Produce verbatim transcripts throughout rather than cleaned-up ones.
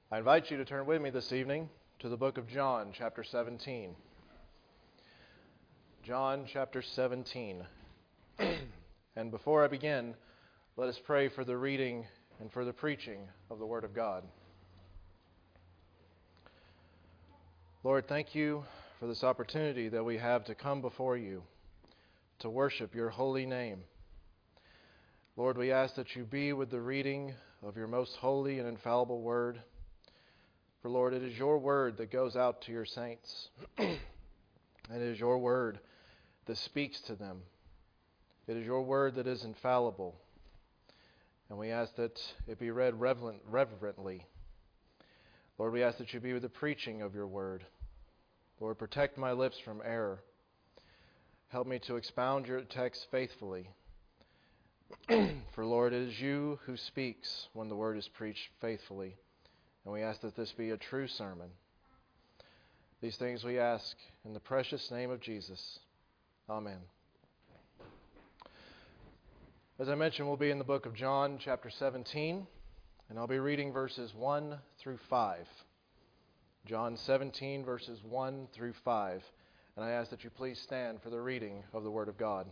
I invite you to turn with me this evening to the book of John, chapter seventeen. John, chapter seventeen. And before I begin, let us pray for the reading and for the preaching of the Word of God. Lord, thank you for this opportunity that we have to come before you, to worship your holy name. Lord, we ask that you be with the reading of your most holy and infallible word. For, Lord, it is your word that goes out to your saints. And it is your word that speaks to them. It is your word that is infallible. And we ask that it be read reverent, reverently. Lord, we ask that you be with the preaching of your word. Lord, protect my lips from error. Help me to expound your text faithfully. For, Lord, it is you who speaks when the word is preached faithfully. And we ask that this be a true sermon. These things we ask in the precious name of Jesus. Amen. As I mentioned, we'll be in the book of John, chapter seventeen, and I'll be reading verses one through five. John seventeen, verses one through five. And I ask that you please stand for the reading of the Word of God.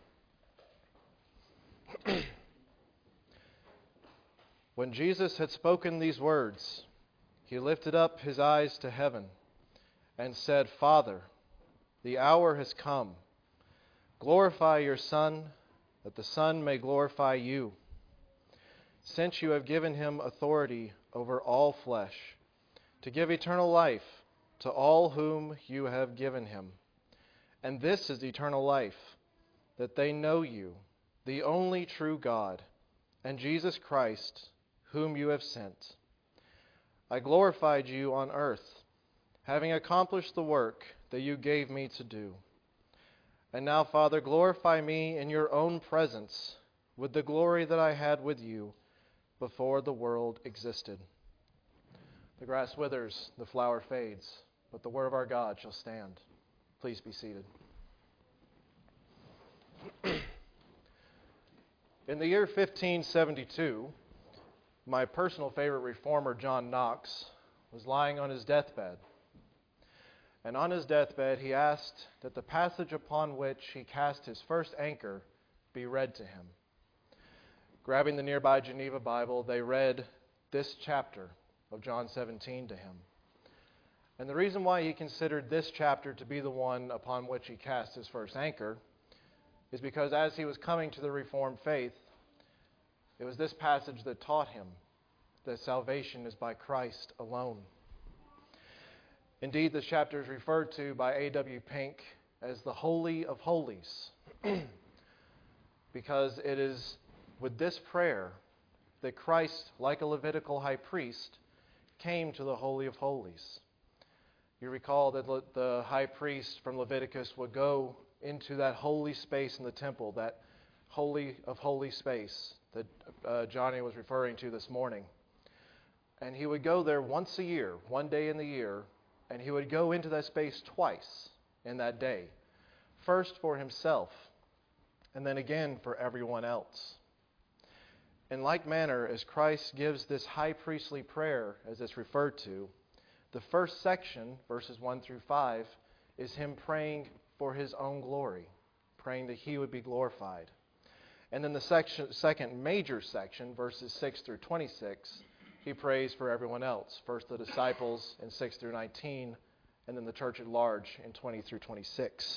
When Jesus had spoken these words, he lifted up his eyes to heaven and said, Father, the hour has come. Glorify your Son, that the Son may glorify you, since you have given him authority over all flesh, to give eternal life to all whom you have given him. And this is eternal life, that they know you, the only true God, and Jesus Christ, whom you have sent. I glorified you on earth, having accomplished the work that you gave me to do. And now, Father, glorify me in your own presence with the glory that I had with you before the world existed. The grass withers, the flower fades, but the word of our God shall stand. Please be seated. In the year fifteen seventy-two, my personal favorite reformer, John Knox, was lying on his deathbed. And on his deathbed, he asked that the passage upon which he cast his first anchor be read to him. Grabbing the nearby Geneva Bible, they read this chapter of John seventeen to him. And the reason why he considered this chapter to be the one upon which he cast his first anchor is because as he was coming to the Reformed faith, it was this passage that taught him that salvation is by Christ alone. Indeed, this chapter is referred to by A W Pink as the Holy of Holies, because it is with this prayer that Christ, like a Levitical high priest, came to the Holy of Holies. You recall that the high priest from Leviticus would go into that holy space in the temple, that Holy of Holy space that uh, Johnny was referring to this morning. And he would go there once a year, one day in the year, and he would go into that space twice in that day. First for himself, and then again for everyone else. In like manner, as Christ gives this high priestly prayer, as it's referred to, the first section, verses one through five, is him praying for his own glory, praying that he would be glorified. And then the section, second major section, verses six through twenty-six, he prays for everyone else. First the disciples in six through nineteen, and then the church at large in twenty through twenty-six.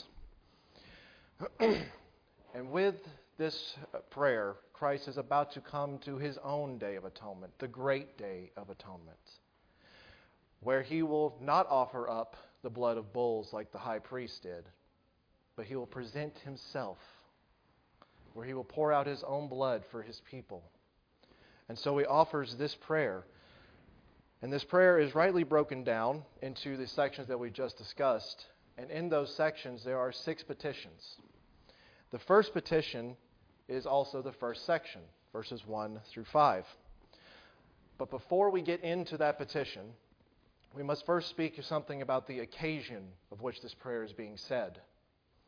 And with this prayer, Christ is about to come to his own day of atonement, the great day of atonement, where he will not offer up the blood of bulls like the high priest did, but he will present himself, where he will pour out his own blood for his people. And so he offers this prayer. And this prayer is rightly broken down into the sections that we just discussed. And in those sections, there are six petitions. The first petition is also the first section, verses one through five. But before we get into that petition, we must first speak something about the occasion of which this prayer is being said.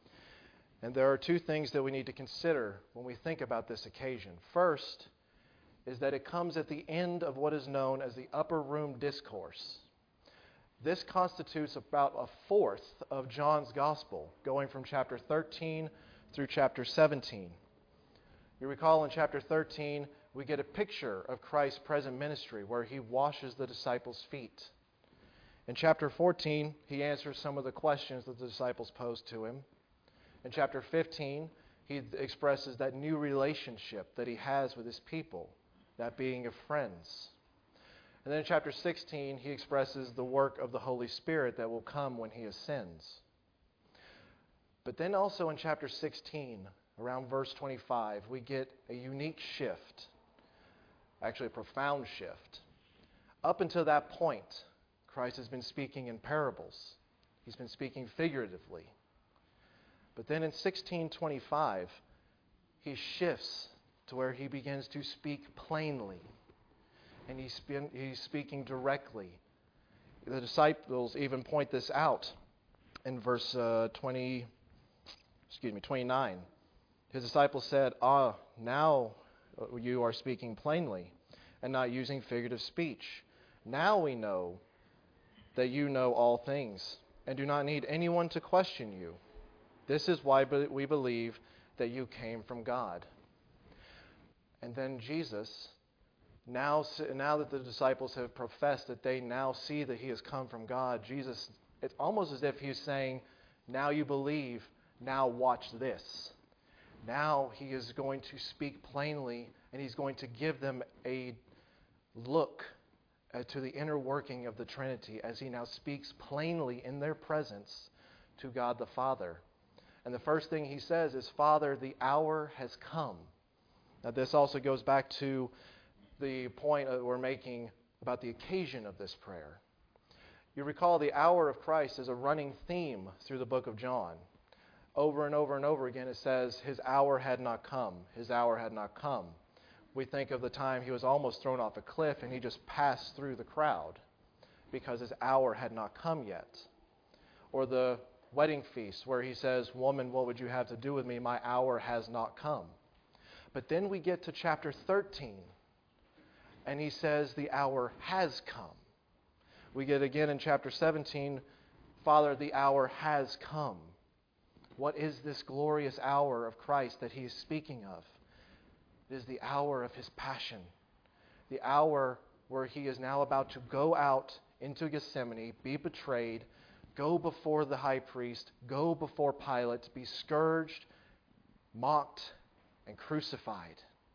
And there are two things that we need to consider when we think about this occasion. First, is that it comes at the end of what is known as the Upper Room Discourse. This constitutes about a fourth of John's Gospel, going from chapter thirteen through chapter seventeen. You recall in chapter thirteen, we get a picture of Christ's present ministry where he washes the disciples' feet. In chapter fourteen, he answers some of the questions that the disciples posed to him. In chapter fifteen, he expresses that new relationship that he has with his people, that being of friends. And then in chapter sixteen, he expresses the work of the Holy Spirit that will come when he ascends. But then also in chapter sixteen, around verse twenty-five, we get a unique shift, actually a profound shift. Up until that point, Christ has been speaking in parables. He's been speaking figuratively. But then in sixteen twenty-five, he shifts to where he begins to speak plainly. And he's, been, he's speaking directly. The disciples even point this out in verse uh, twenty, excuse me, twenty-nine. His disciples said, "Ah, now you are speaking plainly and not using figurative speech. Now we know that you know all things and do not need anyone to question you. This is why we believe that you came from God." And then Jesus, now, now that the disciples have professed that they now see that he has come from God, Jesus, it's almost as if he's saying, now you believe, now watch this. Now he is going to speak plainly, and he's going to give them a look uh, to the inner working of the Trinity as he now speaks plainly in their presence to God the Father. And the first thing he says is, "Father, the hour has come." Now this also goes back to the point that we're making about the occasion of this prayer. You recall the hour of Christ is a running theme through the book of John. Over and over and over again it says, his hour had not come, his hour had not come. We think of the time he was almost thrown off a cliff and he just passed through the crowd because his hour had not come yet. Or the wedding feast where he says, "Woman, what would you have to do with me? My hour has not come." But then we get to chapter thirteen, and he says the hour has come. We get again in chapter seventeen, "Father, the hour has come." What is this glorious hour of Christ that he is speaking of? It is the hour of his passion, the hour where he is now about to go out into Gethsemane, be betrayed, go before the high priest, go before Pilate, be scourged, mocked, and crucified.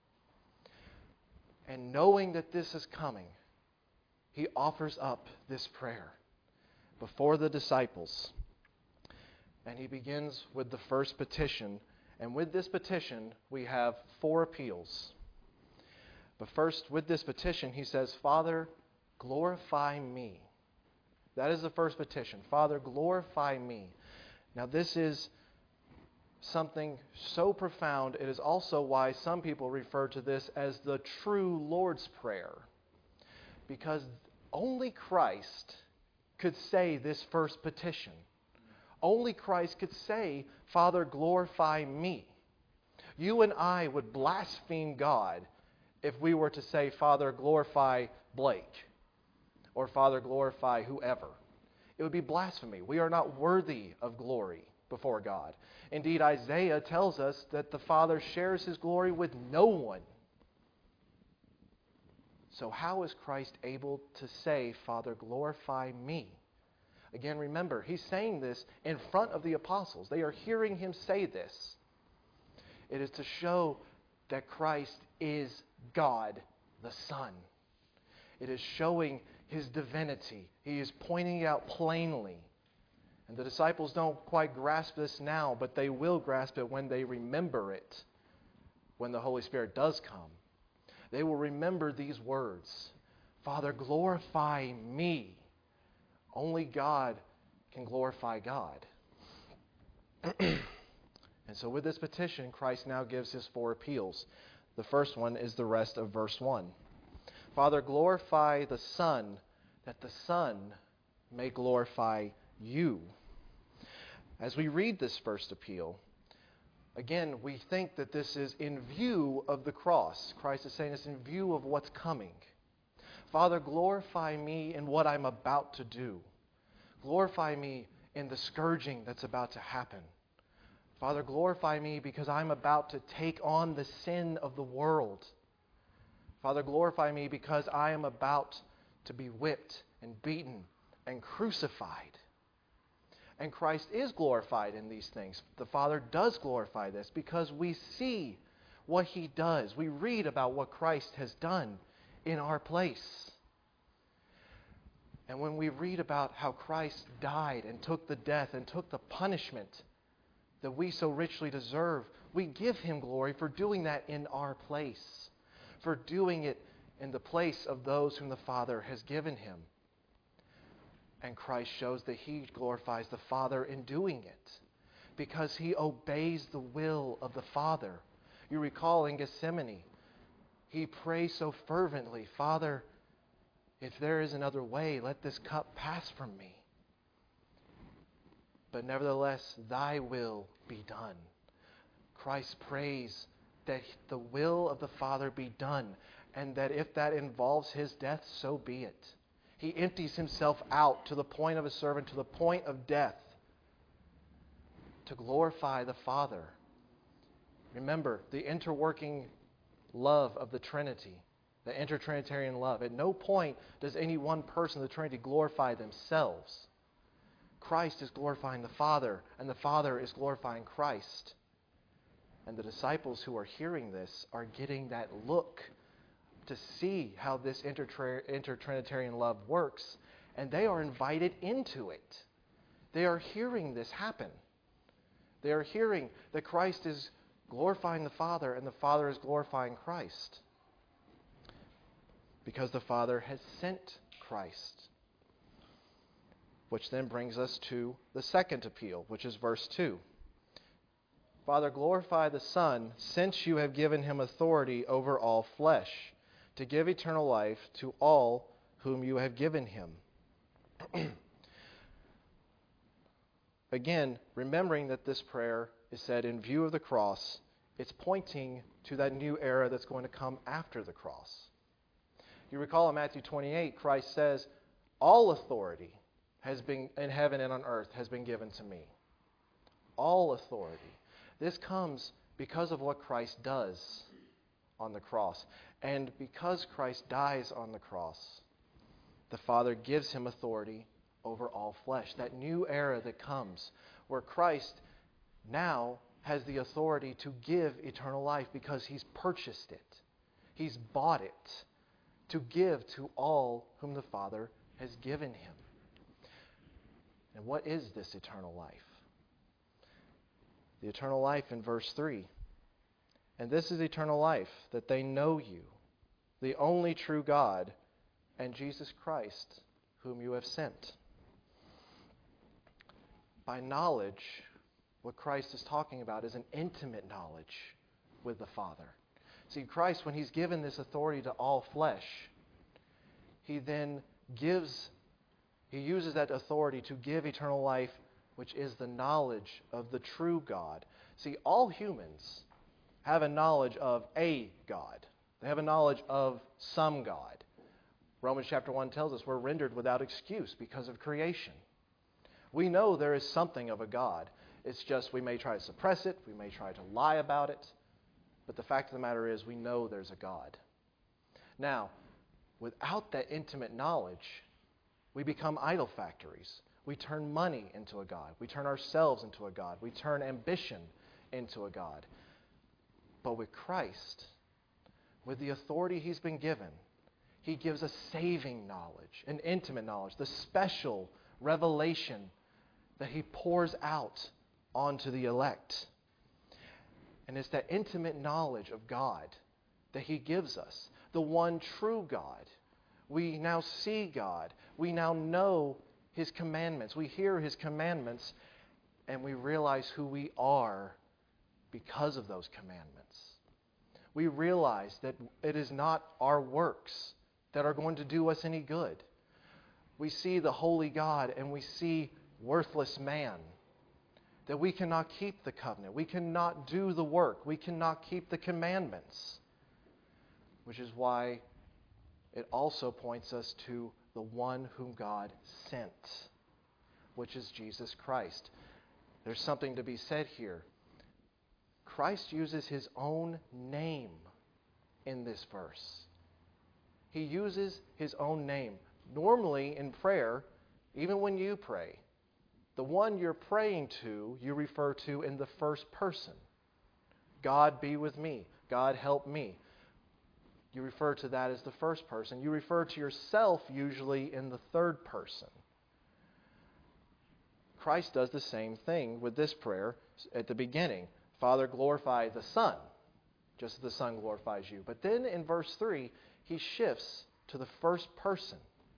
And knowing that this is coming, he offers up this prayer before the disciples. And he begins with the first petition. And with this petition, we have four appeals. But first, with this petition, he says, "Father, glorify me." That is the first petition. "Father, glorify me." Now, this is something so profound. It is also why some people refer to this as the true Lord's Prayer. Because only Christ could say this first petition. Only Christ could say, "Father, glorify me." You and I would blaspheme God if we were to say, "Father, glorify Blake," or "Father, glorify whoever." It would be blasphemy. We are not worthy of glory before God. Indeed, Isaiah tells us that the Father shares his glory with no one. So how is Christ able to say, "Father, glorify me"? Again, remember, he's saying this in front of the apostles. They are hearing him say this. It is to show that Christ is God the Son. It is showing his divinity. He is pointing it out plainly. And the disciples don't quite grasp this now, but they will grasp it when they remember it, when the Holy Spirit does come. They will remember these words. "Father, glorify me." Only God can glorify God. And so with this petition, Christ now gives his four appeals. The first one is the rest of verse one. "Father, glorify the Son, that the Son may glorify you." As we read this first appeal, Again, we think that this is in view of the cross. Christ is saying this in view of what's coming. Father, glorify me in what I'm about to do. Glorify me in the scourging that's about to happen. Father, glorify me because I'm about to take on the sin of the world. Father, glorify me because I am about to be whipped and beaten and crucified. And Christ is glorified in these things. The Father does glorify this because we see what He does. We read about what Christ has done in our place. And when we read about how Christ died and took the death and took the punishment that we so richly deserve, we give Him glory for doing that in our place, for doing it in the place of those whom the Father has given Him. And Christ shows that He glorifies the Father in doing it because He obeys the will of the Father. You recall in Gethsemane, He prays so fervently, Father, if there is another way, let this cup pass from me. But nevertheless, Thy will be done. Christ prays that the will of the Father be done, and that if that involves His death, so be it. He empties Himself out to the point of a servant, to the point of death, to glorify the Father. Remember, the interworking love of the Trinity, the intertrinitarian love. At no point does any one person of the Trinity glorify themselves. Christ is glorifying the Father, and the Father is glorifying Christ. And the disciples who are hearing this are getting that look to see how this intertrinitarian love works, and they are invited into it. They are hearing this happen. They are hearing that Christ is glorifying the Father, and the Father is glorifying Christ, because the Father has sent Christ. Which then brings us to the second appeal, which is verse two. Father, glorify the Son, since you have given Him authority over all flesh, to give eternal life to all whom you have given Him. Again, remembering that this prayer is said in view of the cross, it's pointing to that new era that's going to come after the cross. You recall in Matthew twenty-eight, Christ says, all authority has been in heaven and on earth has been given to me. All authority. This comes because of what Christ does on the cross. And because Christ dies on the cross, the Father gives Him authority over all flesh. That new era that comes where Christ now has the authority to give eternal life because He's purchased it. He's bought it to give to all whom the Father has given Him. And what is this eternal life? The eternal life in verse three. And this is eternal life, that they know you, the only true God, and Jesus Christ, whom you have sent. By knowledge, what Christ is talking about is an intimate knowledge with the Father. See, Christ, when He's given this authority to all flesh, He then gives, He uses that authority to give eternal life, which is the knowledge of the true God. See, all humans have a knowledge of a God. They have a knowledge of some God. Romans chapter one tells us we're rendered without excuse because of creation. We know there is something of a God. It's just we may try to suppress it, we may try to lie about it, but the fact of the matter is we know there's a God. Now, without that intimate knowledge, we become idol factories. We turn money into a God. We turn ourselves into a God. We turn ambition into a God. But with Christ, with the authority He's been given, He gives a saving knowledge, an intimate knowledge, the special revelation that He pours out onto the elect. And it's that intimate knowledge of God that He gives us, the one true God. We now see God. We now know His commandments. We hear His commandments, and we realize who we are because of those commandments. We realize that it is not our works that are going to do us any good. We see the holy God, and we see worthless man. that we cannot keep the covenant. We cannot do the work. We cannot keep the commandments. Which is why it also points us to the one whom God sent, which is Jesus Christ. There's something to be said here. Christ uses his own name in this verse. He uses his own name. Normally in prayer, even when you pray, the one you're praying to, you refer to in the first person. God be with me. God help me. You refer to that as the first person. You refer to yourself usually in the third person. Christ does the same thing with this prayer at the beginning. Father, glorify the Son, just as the Son glorifies you. But then in verse three, he shifts to the first person.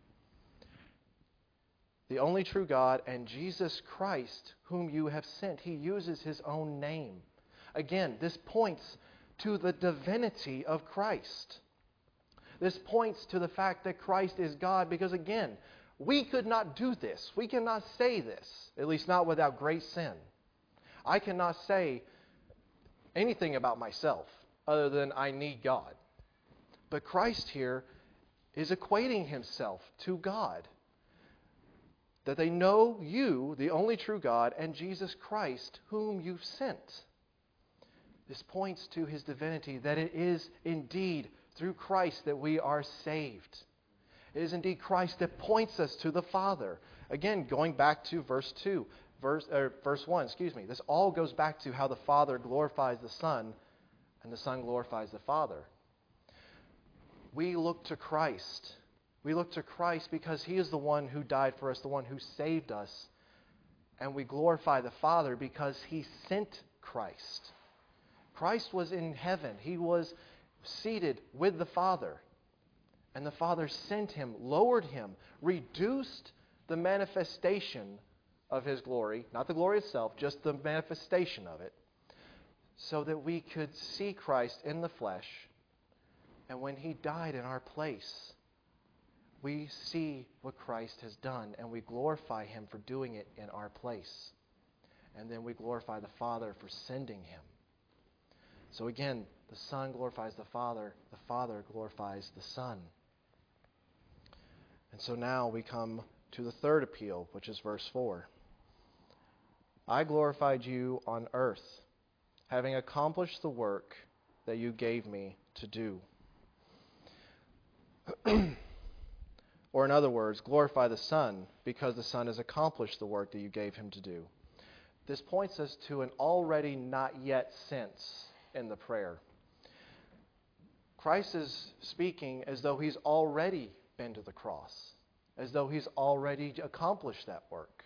The only true God and Jesus Christ, whom you have sent. He uses his own name. Again, this points to the divinity of Christ. This points to the fact that Christ is God because, again, we could not do this. We cannot say this, at least not without great sin. I cannot say anything about myself other than I need God. But Christ here is equating himself to God. That they know you, the only true God, and Jesus Christ, whom you've sent. This points to his divinity, that it is indeed through Christ that we are saved. It is indeed Christ that points us to the Father. Again, going back to verse two, verse, or verse one, excuse me. This all goes back to how the Father glorifies the Son, and the Son glorifies the Father. We look to Christ. We look to Christ because he is the one who died for us, the one who saved us. And we glorify the Father because he sent Christ. Christ was in heaven. He was seated with the Father. And the Father sent him, lowered him, reduced the manifestation of his glory, not the glory itself, just the manifestation of it, so that we could see Christ in the flesh. And when he died in our place, we see what Christ has done, and we glorify him for doing it in our place. And then we glorify the Father for sending him. So again, the Son glorifies the Father, the Father glorifies the Son. And so now we come to the third appeal, which is verse four. I glorified you on earth, having accomplished the work that you gave me to do. Or in other words, glorify the Son because the Son has accomplished the work that you gave him to do. This points us to an already not yet sense in the prayer. Christ is speaking as though he's already been to the cross, as though he's already accomplished that work.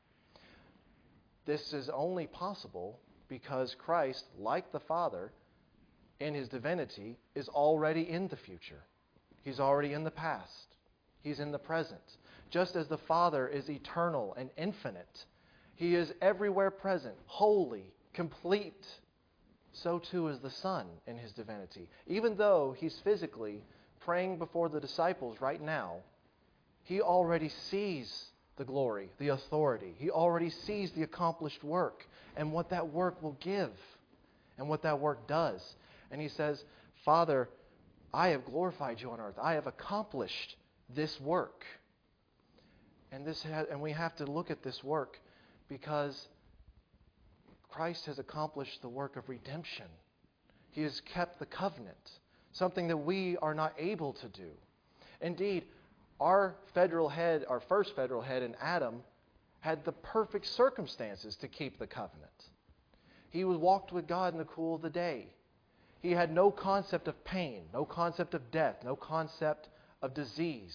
This is only possible because Christ, like the Father, in his divinity, is already in the future. He's already in the past. He's in the present. Just as the Father is eternal and infinite, he is everywhere present, holy, complete. So too is the Son in his divinity. Even though he's physically praying before the disciples right now, he already sees the glory, the authority. He already sees the accomplished work and what that work will give and what that work does. And he says, Father, I have glorified you on earth. I have accomplished this work. And this ha- and we have to look at this work because Christ has accomplished the work of redemption. He has kept the covenant, something that we are not able to do. Indeed, our federal head, our first federal head in Adam, had the perfect circumstances to keep the covenant. He was walked with God in the cool of the day. He had no concept of pain, no concept of death, no concept of disease.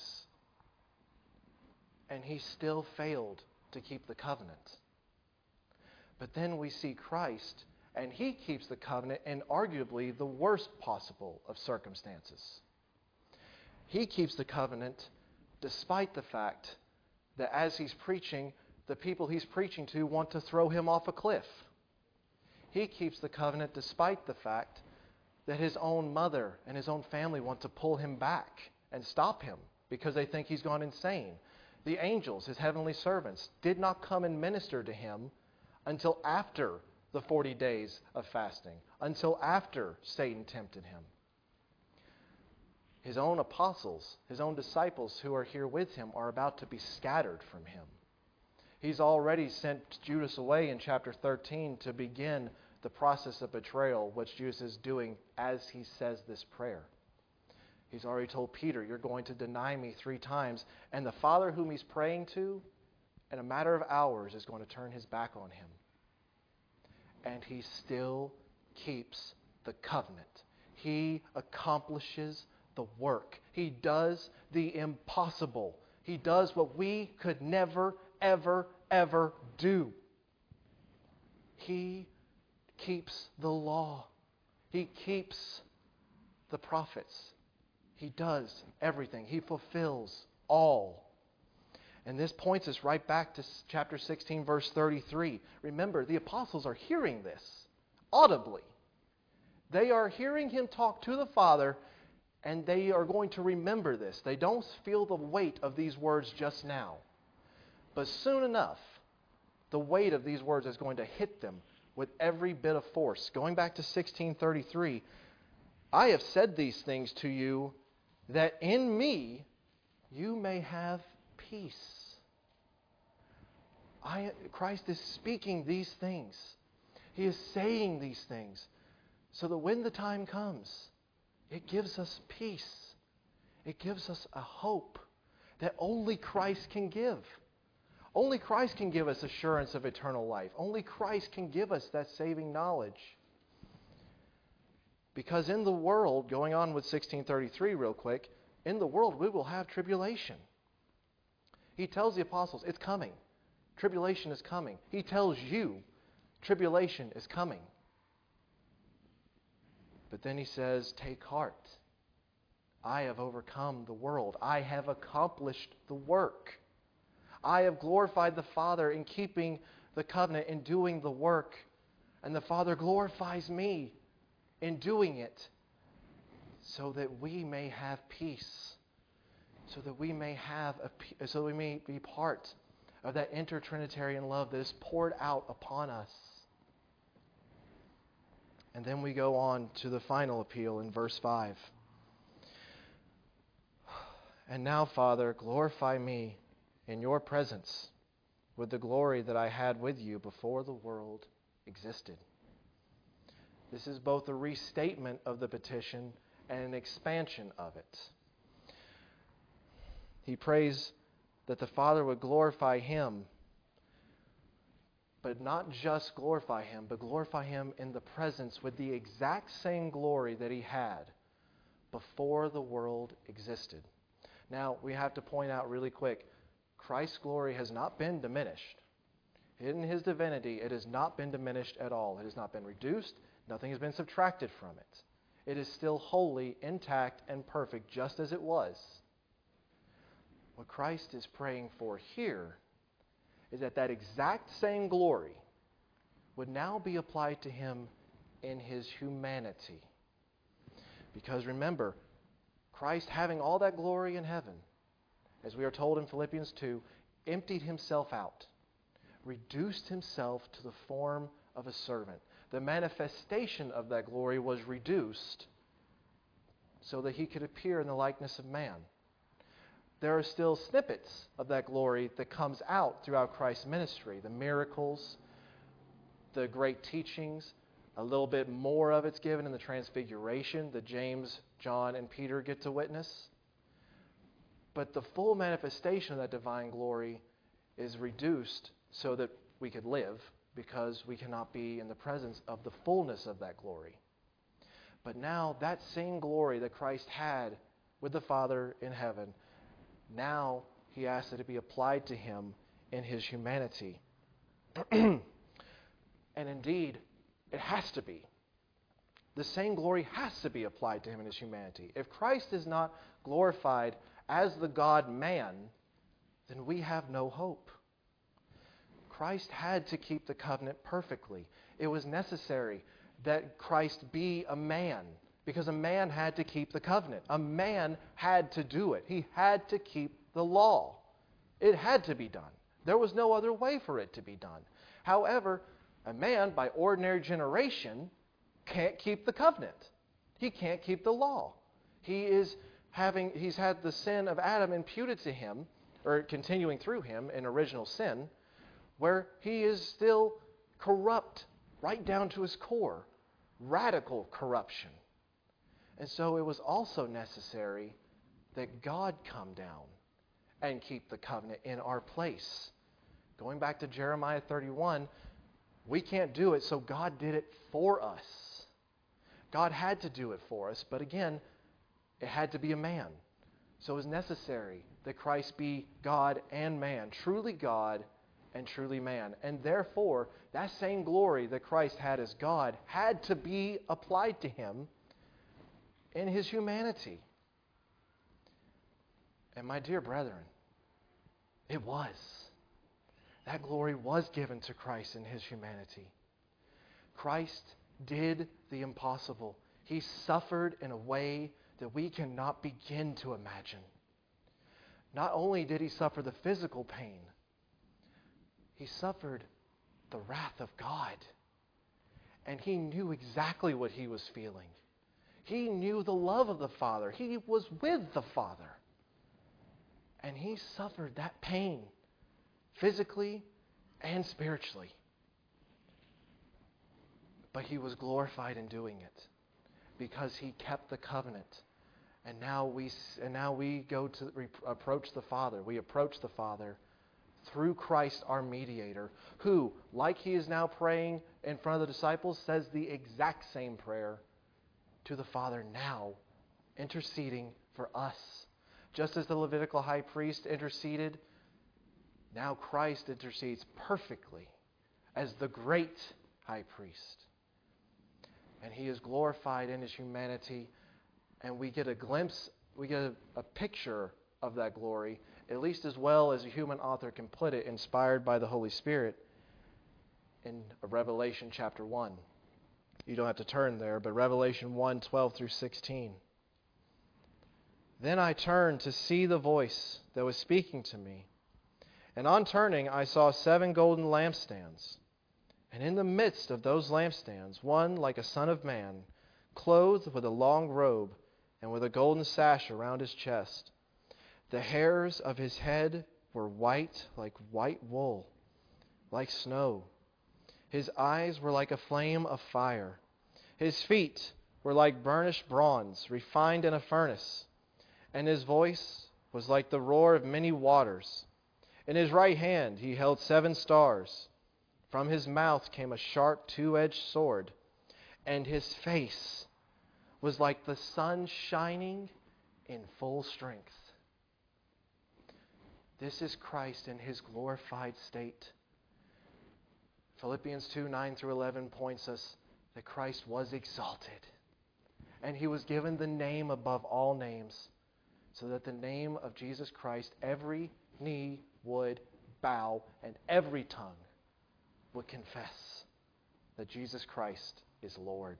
And he still failed to keep the covenant. But then we see Christ, and he keeps the covenant in arguably the worst possible of circumstances. He keeps the covenant despite the fact that as he's preaching, the people he's preaching to want to throw him off a cliff. He keeps the covenant despite the fact that his own mother and his own family want to pull him back and stop him because they think he's gone insane. The angels, his heavenly servants, did not come and minister to him until after the forty days of fasting, until after Satan tempted him. His own apostles, his own disciples who are here with him are about to be scattered from him. He's already sent Judas away in chapter thirteen to begin the process of betrayal, which Judas is doing as he says this prayer. He's already told Peter, you're going to deny me three times. And the Father whom he's praying to, in a matter of hours, is going to turn his back on him. And he still keeps the covenant. He accomplishes the work. He does the impossible. He does what we could never, ever, ever do. He keeps the law. He keeps the prophets. He does everything. He fulfills all. And this points us right back to chapter sixteen, verse thirty-three. Remember, the apostles are hearing this audibly. They are hearing him talk to the Father, and they are going to remember this. They don't feel the weight of these words just now. But soon enough, the weight of these words is going to hit them with every bit of force. Going back to sixteen thirty-three, I have said these things to you, that in me you may have peace. I, Christ is speaking these things. He is saying these things so that when the time comes, it gives us peace. It gives us a hope that only Christ can give. Only Christ can give us assurance of eternal life. Only Christ can give us that saving knowledge. Because in the world, going on with sixteen thirty-three real quick, in the world we will have tribulation. He tells the apostles, it's coming. Tribulation is coming. He tells you, tribulation is coming. But then he says, take heart. I have overcome the world. I have accomplished the work. I have glorified the Father in keeping the covenant, in doing the work. And the Father glorifies me in doing it, so that we may have peace, so that we may have a, so that we may be part of that intertrinitarian love that is poured out upon us. And then we go on to the final appeal in verse five. And now, Father, glorify me in your presence with the glory that I had with you before the world existed. This is both a restatement of the petition and an expansion of it. He prays that the Father would glorify him, but not just glorify him, but glorify him in the presence with the exact same glory that he had before the world existed. Now, we have to point out really quick, Christ's glory has not been diminished. In his divinity, it has not been diminished at all. It has not been reduced. Nothing has been subtracted from it. It is still wholly, intact, and perfect, just as it was. What Christ is praying for here is that that exact same glory would now be applied to him in his humanity. Because remember, Christ, having all that glory in heaven, as we are told in Philippians two, emptied himself out, reduced himself to the form of a servant. The manifestation of that glory was reduced so that he could appear in the likeness of man. There are still snippets of that glory that comes out throughout Christ's ministry. The miracles, the great teachings, a little bit more of it's given in the transfiguration that James, John, and Peter get to witness. But the full manifestation of that divine glory is reduced so that we could live, because we cannot be in the presence of the fullness of that glory. But now that same glory that Christ had with the Father in heaven, now he asks that it be applied to him in his humanity. And indeed, it has to be. The same glory has to be applied to him in his humanity. If Christ is not glorified as the God-man, then we have no hope. Christ had to keep the covenant perfectly. It was necessary that Christ be a man, because a man had to keep the covenant. A man had to do it. He had to keep the law. It had to be done. There was no other way for it to be done. However, A man, by ordinary generation, can't keep the covenant. He can't keep the law. He is having, he's had the sin of Adam imputed to him, or continuing through him in original sin, where he is still corrupt right down to his core, radical corruption. And so it was also necessary that God come down and keep the covenant in our place. Going back to Jeremiah thirty-one, we can't do it, so God did it for us. God had to do it for us, but again, it had to be a man. So it was necessary that Christ be God and man, truly God and truly man. And therefore, that same glory that Christ had as God had to be applied to him in his humanity. And my dear brethren, it was. That glory was given to Christ in his humanity. Christ did the impossible. He suffered in a way that we cannot begin to imagine. Not only did he suffer the physical pain, he suffered the wrath of God. And he knew exactly what he was feeling. He knew the love of the Father. He was with the Father. And he suffered that pain, physically and spiritually. But he was glorified in doing it because he kept the covenant. And now we and now we go to re- approach the Father. We approach the Father through Christ our mediator, who, like he is now praying in front of the disciples, says the exact same prayer to the Father now, interceding for us. Just as the Levitical high priest interceded, now Christ intercedes perfectly as the great high priest. And he is glorified in his humanity, and we get a glimpse, we get a, a picture of that glory, at least as well as a human author can put it, inspired by the Holy Spirit, in Revelation chapter one. You don't have to turn there, but Revelation one, twelve through sixteen. Then I turned to see the voice that was speaking to me. And on turning, I saw seven golden lampstands. And in the midst of those lampstands, one like a son of man, clothed with a long robe and with a golden sash around his chest. The hairs of his head were white like white wool, like snow. His eyes were like a flame of fire. His feet were like burnished bronze, refined in a furnace. And his voice was like the roar of many waters. In his right hand he held seven stars. From his mouth came a sharp two-edged sword, and his face was like the sun shining in full strength. This is Christ in his glorified state. Philippians two, nine through eleven points us that Christ was exalted, and he was given the name above all names, so that the name of Jesus Christ, every knee would bow and every tongue would confess that Jesus Christ is Lord.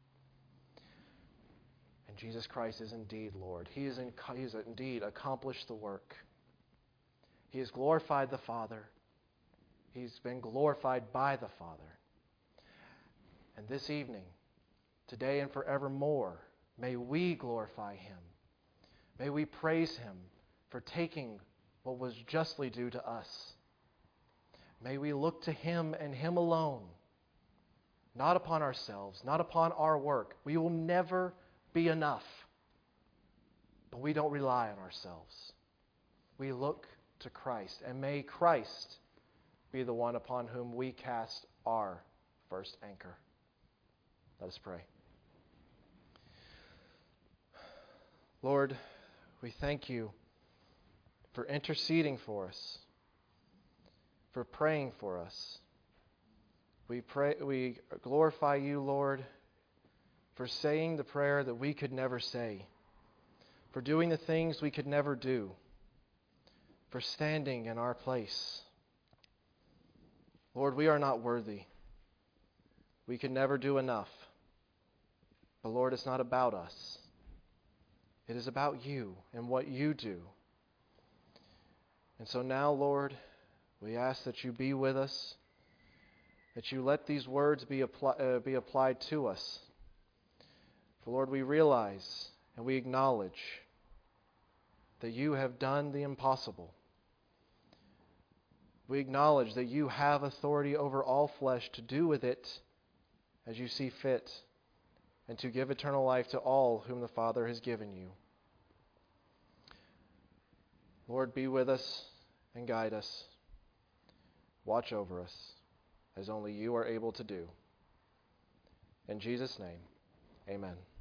And Jesus Christ is indeed Lord. He is in, he has indeed accomplished the work. He has glorified the Father. He's been glorified by the Father. And this evening, today and forevermore, may we glorify him. May we praise him for taking what was justly due to us. May we look to him and him alone, not upon ourselves, not upon our work. We will never be enough, but we don't rely on ourselves. We look to Christ, and may Christ be the one upon whom we cast our first anchor. Let us pray. Lord, we thank you for interceding for us, for praying for us. We pray, we glorify you, Lord, for saying the prayer that we could never say, for doing the things we could never do, for standing in our place. Lord, we are not worthy. We can never do enough. But Lord, it's not about us. It is about you and what you do. And so now, Lord, we ask that you be with us, that you let these words be, apply, uh, be applied to us. For Lord, we realize and we acknowledge that you have done the impossible. We acknowledge that you have authority over all flesh to do with it as you see fit, and to give eternal life to all whom the Father has given you. Lord, be with us and guide us. Watch over us as only you are able to do. In Jesus' name, amen.